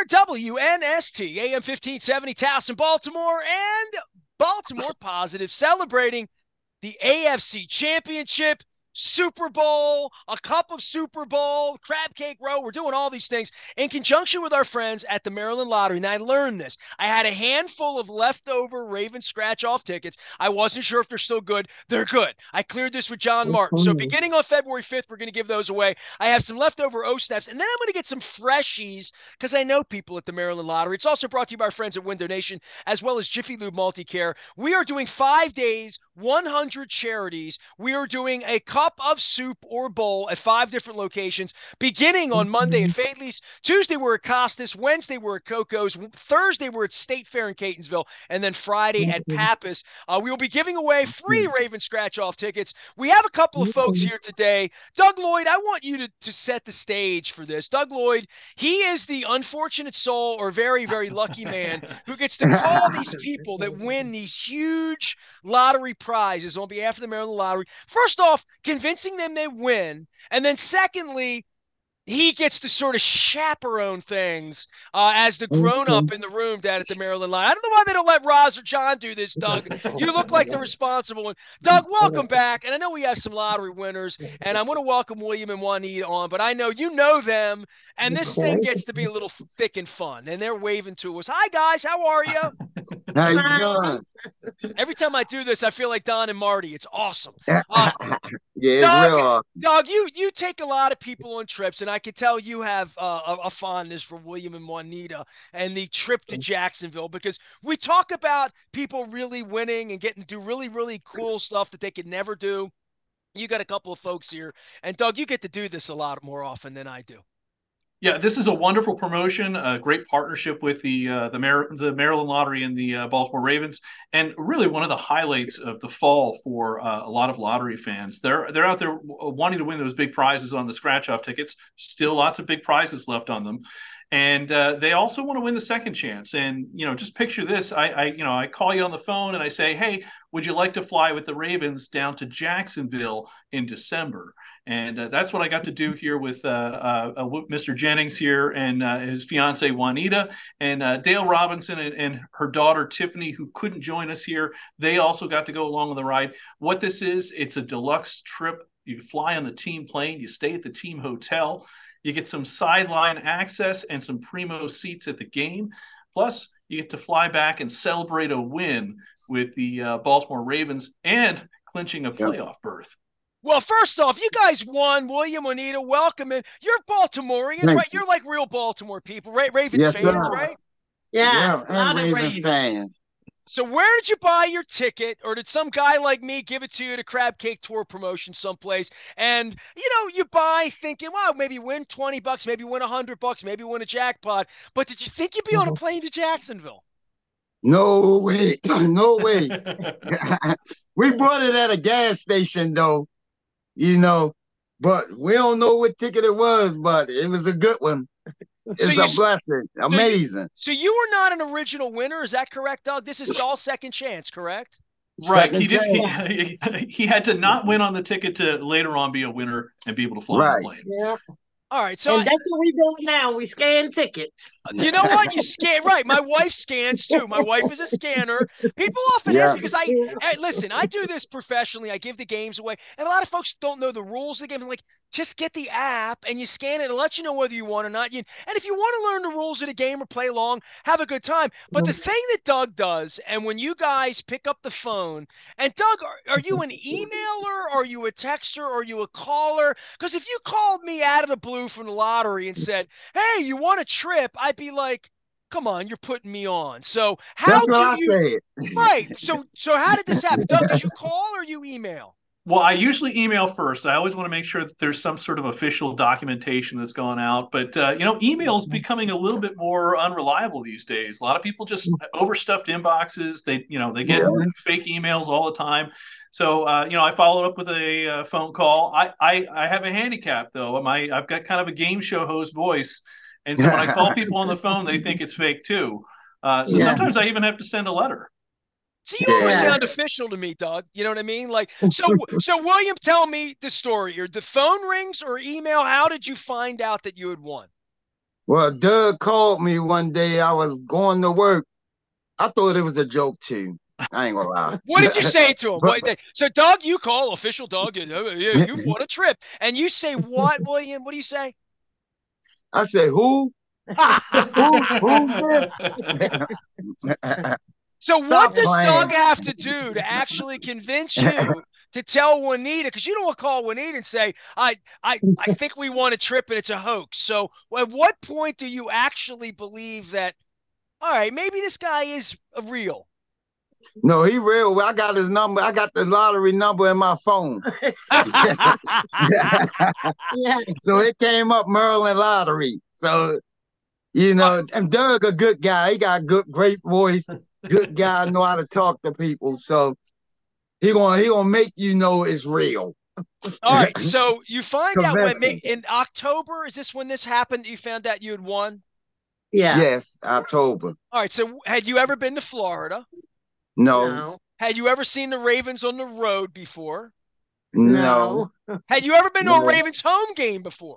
WNST, AM 1570, Towson, Baltimore, and Baltimore Positive, celebrating the AFC Championship, Super Bowl, a cup of Super Bowl, crab cake row. We're doing all these things in conjunction with our friends at the Maryland Lottery. And I learned this. I had a handful of leftover Raven scratch-off tickets. I wasn't sure if they're still good. They're good. I cleared this with John Martin. So beginning on February 5th, we're going to give those away. I have some leftover O-Snaps, and then I'm going to get some freshies because I know people at the Maryland Lottery. It's also brought to you by our friends at Window Nation, as well as Jiffy Lube Multicare. We are doing 5 days, 100 charities. We are doing a cup of soup or bowl at 5 different locations, beginning on Monday at Fadley's. Tuesday, we're at Costas. Wednesday, we're at Coco's. Thursday, we're at State Fair in Catonsville. And then Friday at Pappas. We will be giving away free Raven scratch-off tickets. We have a couple of folks here today. Doug Lloyd, I want you to set the stage for this. Doug Lloyd, he is the unfortunate soul or very, very lucky man who gets to call these people that win these huge lottery prizes on behalf of the Maryland Lottery. First off, convincing them they win. And then secondly, he gets to sort of chaperone things as the grown-up in the room down at the Maryland line. I don't know why they don't let Roz or John do this, Doug. You look like the responsible one. Doug, welcome back. And I know we have some lottery winners, and I'm going to welcome William and Juanita on, but I know you know them, and this thing gets to be a little thick and fun, and they're waving to us. Hi, guys. How are you? How you doing? Every time I do this, I feel like Don and Marty. It's awesome. Yeah, it's Doug, real. Doug, you take a lot of people on trips, and I can tell you have a fondness for William and Juanita and the trip to Jacksonville, because we talk about people really winning and getting to do really, really cool stuff that they could never do. You got a couple of folks here, and Doug, you get to do this a lot more often than I do. Yeah, this is a wonderful promotion, a great partnership with the Maryland Lottery and the Baltimore Ravens, and really one of the highlights of the fall for a lot of lottery fans. They're out there wanting to win those big prizes on the scratch-off tickets. Still, lots of big prizes left on them, and they also want to win the second chance. And just picture this: I call you on the phone and I say, "Hey, would you like to fly with the Ravens down to Jacksonville in December?" And that's what I got to do here with Mr. Jennings here and his fiancee Juanita, and Dale Robinson and her daughter Tiffany, who couldn't join us here. They also got to go along on the ride. What this is, it's a deluxe trip. You fly on the team plane. You stay at the team hotel. You get some sideline access and some primo seats at the game. Plus, you get to fly back and celebrate a win with the Baltimore Ravens and clinching a playoff berth. Well, first off, you guys won. William, Juanita, welcome in. You're Baltimoreans, right? You're like real Baltimore people, right? Ravens Yes, fans, sir. right? Yes, Yeah, and Ravens Ravens. fans. So where did you buy your ticket, or did some guy like me give it to you at a crab cake tour promotion someplace? And you buy thinking, wow, maybe win $20, maybe win $100, maybe win a jackpot. But did you think you'd be on a plane to Jacksonville? No way. No way. We bought it at a gas station, though, you know, but we don't know what ticket it was, but it was a good one. It's a blessing. Amazing. So you were not an original winner. Is that correct, Doug? This is all second chance, correct? Right. He had to not win on the ticket to later on be a winner and be able to fly on the plane. Yeah. All right, so and that's what we do now. We scan tickets. You know what? You scan, right? My wife scans too. My wife is a scanner. People often ask because listen. I do this professionally. I give the games away, and a lot of folks don't know the rules of the game. I'm like, just get the app and you scan it. It'll let you know whether you want or not. And if you want to learn the rules of the game or play along, have a good time. But the thing that Doug does, and when you guys pick up the phone, and Doug, are you an emailer? Are you a texter? Are you a caller? Because if you called me out of the blue from the lottery and said, "Hey, you want a trip?" I'd be like, "Come on, you're putting me on." So how do you? Right. So how did this happen, Doug? Did you call or you email? Well, I usually email first. I always want to make sure that there's some sort of official documentation that's gone out. But, email is becoming a little bit more unreliable these days. A lot of people just overstuffed inboxes. They get fake emails all the time. So, I followed up with a phone call. I have a handicap, though. I've got kind of a game show host voice. And so when I call people on the phone, they think it's fake, too. Sometimes I even have to send a letter. So you always sound official to me, Doug. You know what I mean? Like, so William, tell me the story. Or the phone rings or email? How did you find out that you had won? Well, Doug called me one day. I was going to work. I thought it was a joke too. I ain't gonna lie. What did you say to him? But So, Doug, you call official Doug. You won a trip, and you say what, William? What do you say? I said, who? Who's this? So what Stop does playing. Doug have to do to actually convince you to tell Juanita? Because you don't want to call Juanita and say, I think we won a trip and it's a hoax. So at what point do you actually believe that, all right, maybe this guy is real? No, he real. I got his number. I got the lottery number in my phone. Yeah. So it came up Maryland Lottery. So, and Doug a good guy. He got great voice, good guy, know how to talk to people. So he gonna make you know it's real. All right. So you find out Convincing. in October, is this when this happened? You found out you had won? Yeah. Yes, October. All right. So had you ever been to Florida? No. Had you ever seen the Ravens on the road before? No. Had you ever been to a No. Ravens home game before?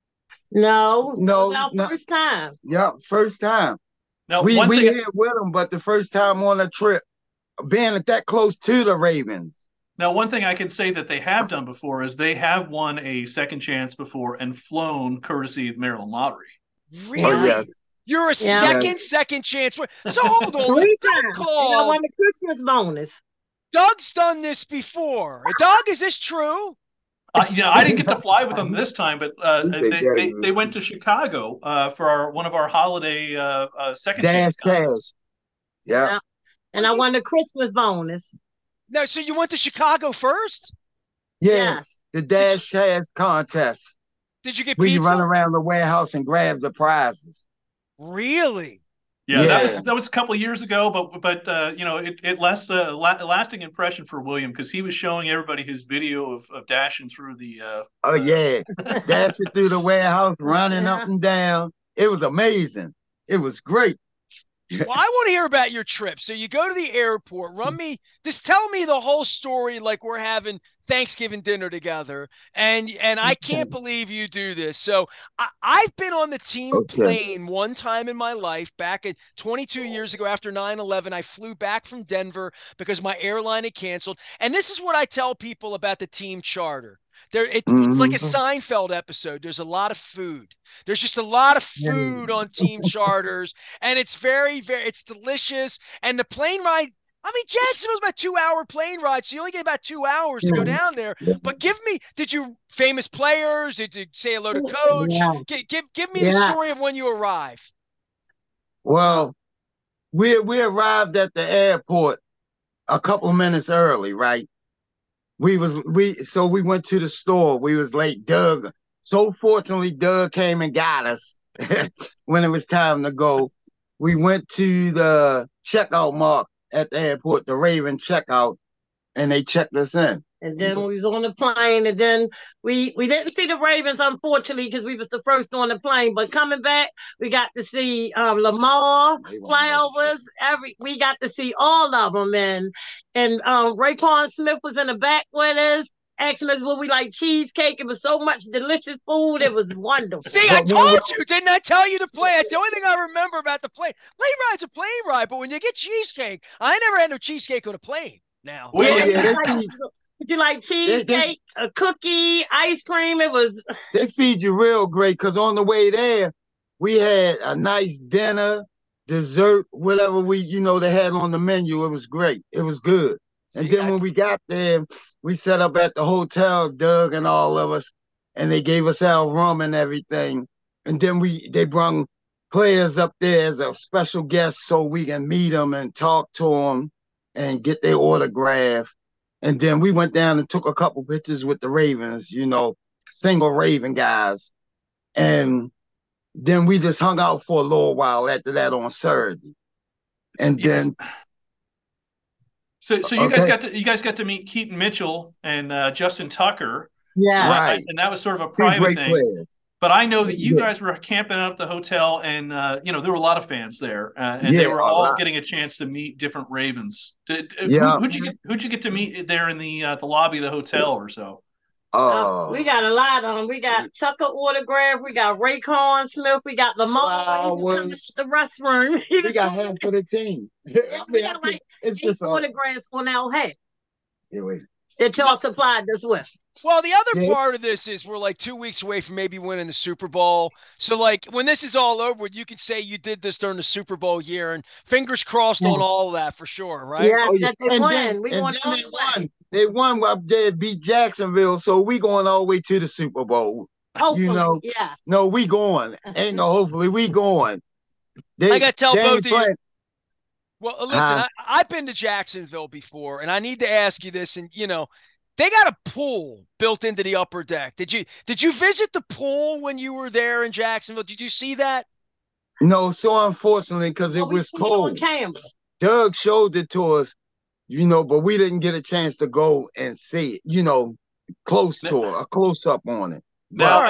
No. No, It was our first time. Yeah, first time. Now, We one thing, here with them, but the first time on a trip, being that close to the Ravens. now, one thing I can say that they have done before is they have won a second chance before and flown courtesy of Maryland Lottery. Really? Oh, yes. You're a Yeah. second chance. So hold on. 3 Doug times. And I called. won the Christmas bonus. Doug's done this before. Doug, is this true? I didn't get to fly with them this time, but They they went to Chicago for one of our holiday second Dash chance contests. Yeah. And I won the Christmas bonus. No, so you went to Chicago first? Yeah. Yes. The Dash Cash contest. Did you get We pizza? run around the warehouse and grab the prizes. Really? Yeah, Yeah. that was a couple of years ago, but it left a lasting impression for William because he was showing everybody his video of dashing through the. Oh, yeah. Dashing through the warehouse, running up and down. It was amazing. It was great. Well, I want to hear about your trip. So you go to the airport, just tell me the whole story like we're having Thanksgiving dinner together. And I can't believe you do this. So I've been on the team plane one time in my life back at 22 years ago after 9/11. I flew back from Denver because my airline had canceled. And this is what I tell people about the team charter. It's like a Seinfeld episode. There's a lot of food. There's just a lot of food on team charters, and it's very, it's delicious. And the plane ride, I mean, Jensen was about 2-hour plane ride, so you only get about 2 hours to go down there. But did you famous players? Did you say hello to coach? Yeah. Give me the story of when you arrive. Well, we arrived at the airport a couple of minutes early, right? So we went to the store. We was late. So fortunately, Doug came and got us when it was time to go. We went to the checkout mark at the airport, the Raven checkout, and they checked us in. And then we was on the plane, and then we didn't see the Ravens, unfortunately, because we was the first on the plane. But coming back, we got to see Lamar, Flowers. We got to see all of them, and Raekwon Smith was in the back with us. Asking us what we like cheesecake. It was so much delicious food. It was wonderful. See, I told you, didn't I tell you to play? That's the only thing I remember about the plane. Plane ride's a plane ride, but when you get cheesecake, I never had no cheesecake on a plane. Now, Would you like cheesecake, a cookie, ice cream? They feed you real great because on the way there, we had a nice dinner, dessert, whatever they had on the menu. It was great. It was good. And then when we got there, we set up at the hotel, Doug and all of us, and they gave us our room and everything. And then they brought players up there as a special guest so we can meet them and talk to them and get their autograph. And then we went down and took a couple pictures with the Ravens, single Raven guys. And then we just hung out for a little while after that on Saturday. And then... So you guys got to meet Keaton Mitchell and Justin Tucker. Yeah. Right. And that was sort of a private thing. Players. But I know that you guys were camping out at the hotel, and there were a lot of fans there, and they were all getting a chance to meet different Ravens. Who'd you get to meet there in the lobby of the hotel or so? We got a lot of them. We got Tucker autograph. We got Raycon Smith. We got Lamar. The restroom. We got half of the team. We got like it's just autographs on our head. Yeah, wait. That y'all supplied us with. Well, the other part of this is we're like 2 weeks away from maybe winning the Super Bowl. So, like, when this is all over, you could say you did this during the Super Bowl year, and fingers crossed on all of that for sure, right? Yes, that they won. We won. They won up there, beat Jacksonville, so we going all the way to the Super Bowl. Hopefully, No, we going. Ain't no hopefully, we going. I got to tell both of you. Well, listen, I've been to Jacksonville before, and I need to ask you this, and, they got a pool built into the upper deck. Did you visit the pool when you were there in Jacksonville? Did you see that? No, so unfortunately, because it was cold. Doug showed it to us, but we didn't get a chance to go and see it, close to it, a close up on it. Now,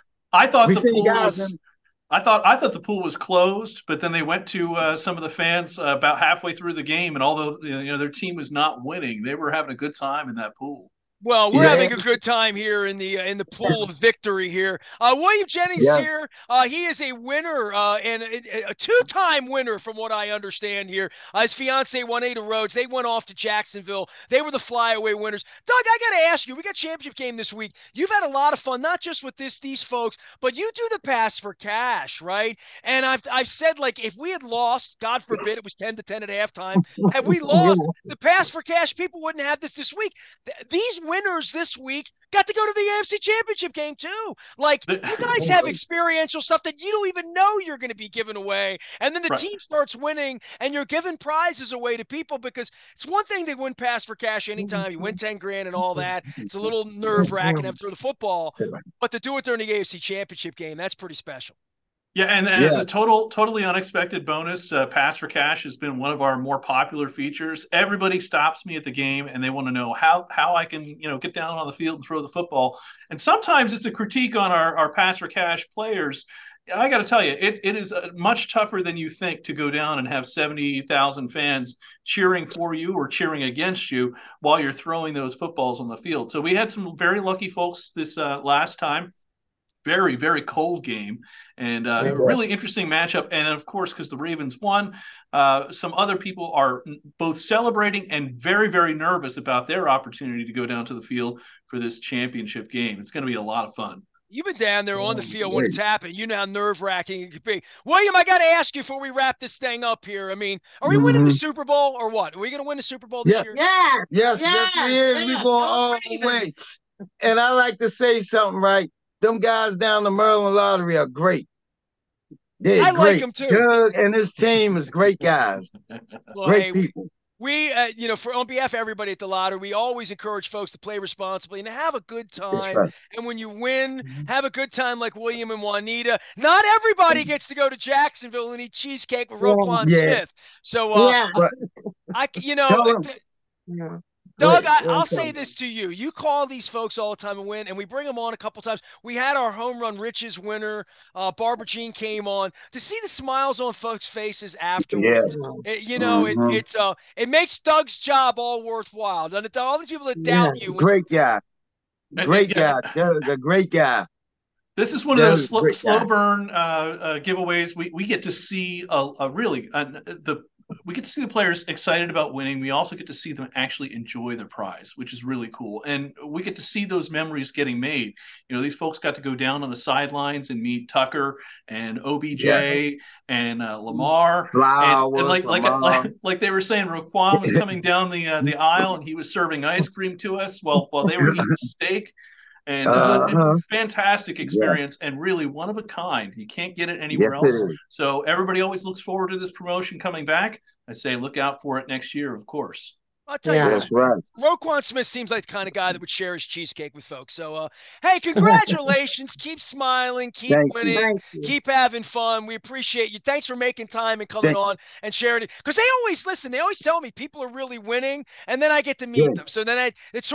I thought the pool was. I thought the pool was closed, but then they went to some of the fans about halfway through the game, and although their team was not winning, they were having a good time in that pool. Well, we're having a good time here in the pool of victory here. William Jennings here. He is a winner and a two-time winner from what I understand here. His fiance Juanita Rhodes. They went off to Jacksonville. They were the flyaway winners. Doug, I got to ask you. We got championship game this week. You've had a lot of fun, not just with these folks, but you do the Pass for Cash, right? And I've said, like, if we had lost, God forbid, it was 10-10 at halftime. Had we lost, the Pass for Cash people wouldn't have this week. These winners this week got to go to the AFC Championship game too. Like, you guys have experiential stuff that you don't even know you're going to be giving away. And then the team starts winning and you're giving prizes away to people, because it's one thing to win Pass for Cash anytime. You win 10 grand and all that. It's a little nerve wracking after the football, but to do it during the AFC Championship game, that's pretty special. Yeah, and as a totally unexpected bonus, Pass for Cash has been one of our more popular features. Everybody stops me at the game and they want to know how I can get down on the field and throw the football. And sometimes it's a critique on our Pass for Cash players. I got to tell you, it is much tougher than you think to go down and have 70,000 fans cheering for you or cheering against you while you're throwing those footballs on the field. So we had some very lucky folks this last time. Very, very cold game and really interesting matchup. And of course, because the Ravens won, some other people are both celebrating and very, very nervous about their opportunity to go down to the field for this championship game. It's going to be a lot of fun. You've been down there on the field when it's happened. You know how nerve-wracking it could be. William, I got to ask you before we wrap this thing up here. I mean, are we winning the Super Bowl or what? Are we going to win the Super Bowl this year? Yes, we is. We going all the way. And I like to say something, right? Them guys down the Maryland Lottery are great. They're great. Like them too. Doug and his team is great guys. Well, great people. We, on behalf of everybody at the lottery, we always encourage folks to play responsibly and have a good time. Right. And when you win, have a good time like William and Juanita. Not everybody gets to go to Jacksonville and eat cheesecake with Roquan Smith. So, Doug, I'll say this to you. You call these folks all the time and win, and we bring them on a couple times. We had our Home Run Riches winner, Barbara Jean, came on. To see the smiles on folks' faces afterwards, it makes Doug's job all worthwhile. All these people that doubt you. Great guy. Great guy. Doug's a great guy. This is one of those slow burn giveaways. We get to see we get to see the players excited about winning. We also get to see them actually enjoy the prize, which is really cool. And we get to see those memories getting made. These folks got to go down on the sidelines and meet Tucker and OBJ and Lamar. Flowers, and like they were saying, Roquan was coming down the aisle and he was serving ice cream to us while they were eating steak. And fantastic experience and really one of a kind. You can't get it anywhere else. So everybody always looks forward to this promotion coming back. I say look out for it next year, of course. I'll tell you, that's right. Roquan Smith seems like the kind of guy that would share his cheesecake with folks. So, hey, congratulations. Keep smiling. Keep winning. Keep having fun. We appreciate you. Thanks for making time and coming on and sharing it. Because they always listen. They always tell me people are really winning, and then I get to meet them. So then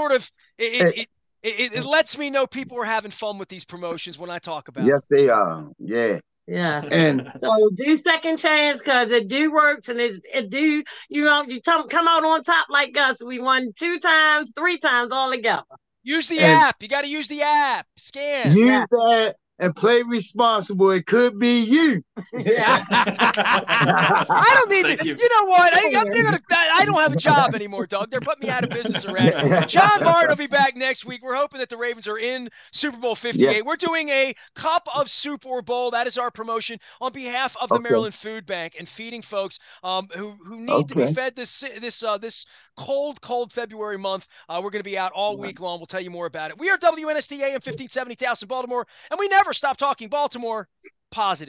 it lets me know people are having fun with these promotions when I talk about it. Yes, they are. Yeah. Yeah. And so do second chance because it do works and it do, you come out on top like us. We won 2 times, 3 times all together. Use the And app. You got to use the app. Scan. use that and play responsible. It could be you. Yeah. I don't need Thank to. you. You know what? I don't have a job anymore, Doug. They're putting me out of business already. John Martin will be back next week. We're hoping that the Ravens are in Super Bowl 58. Yeah. We're doing a Cup of Super Bowl. That is our promotion on behalf of the Okay. Maryland Food Bank and feeding folks who need to be Okay. fed this cold February month. We're going to be out all week long. We'll tell you more about it. We are WNST AM 1570 Towson, Baltimore, and we never stop talking Baltimore positive.